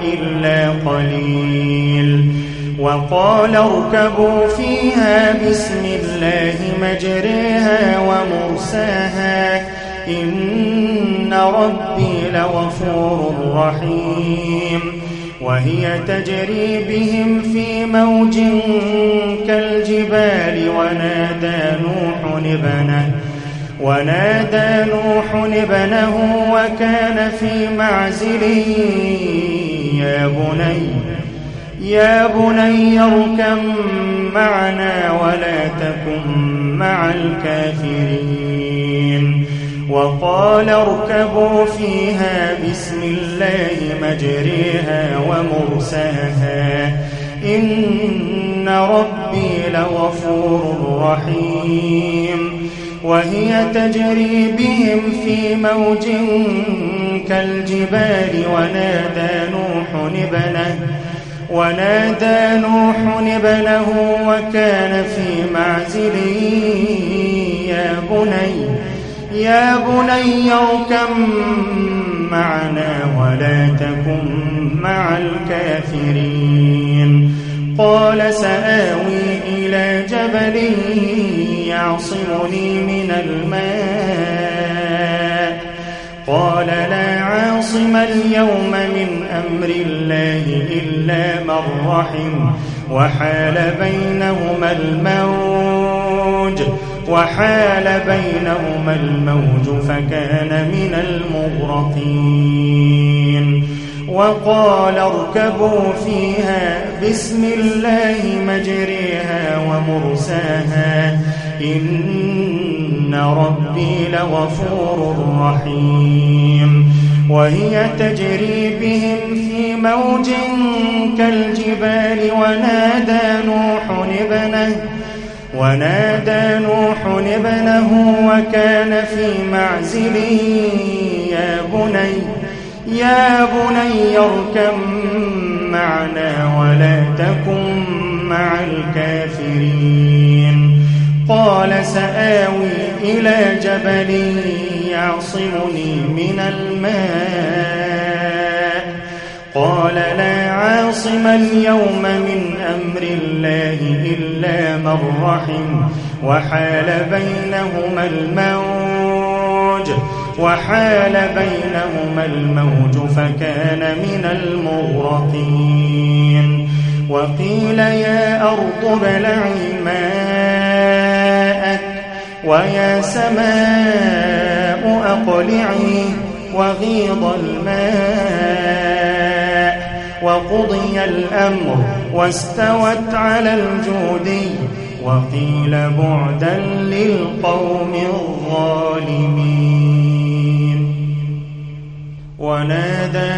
إلا قليل. وقال اركبوا فيها بسم الله مجريها ومرساها إن ربي لغفور رحيم. وهي تجري بهم في موج كالجبال ونادى نوح ابنه وكان في معزل يا بني اركب معنا ولا تكن مع الكافرين. وقال اركبوا فيها بسم الله مجريها ومرساها إن ربي لغفور رحيم. وهي تجري بهم في موج كالجبال ونادى نوح ابنه وكان في معزل يا بني اركب معنا ولا تكن مع الكافرين. قال سآوي إلى جبل يعصمني من الماء قال لا عاصم اليوم من أمر الله إلا من رحم وحال بينهما الموج فكان من المغرقين. وقال اركبوا فيها بسم الله مجريها ومرساها إن ربي لغفور رحيم. وهي تجري بهم في موج كالجبال ونادى نوح ابنه وكان في معزل يا بني اركب معنا ولا تكن مع الكافرين. قال سآوي إلى جبل يعصمني من الماء قال لا عاصم اليوم من أمر الله إلا من رحم وحال بينهما الموج فكان من المغرقين. وقيل يا أرض ابلعي ماءك ويا سماء أقلعي وغيض الماء وقضي الأمر واستوت على الجودي وقيل بعدا للقوم الظالمين. ونادى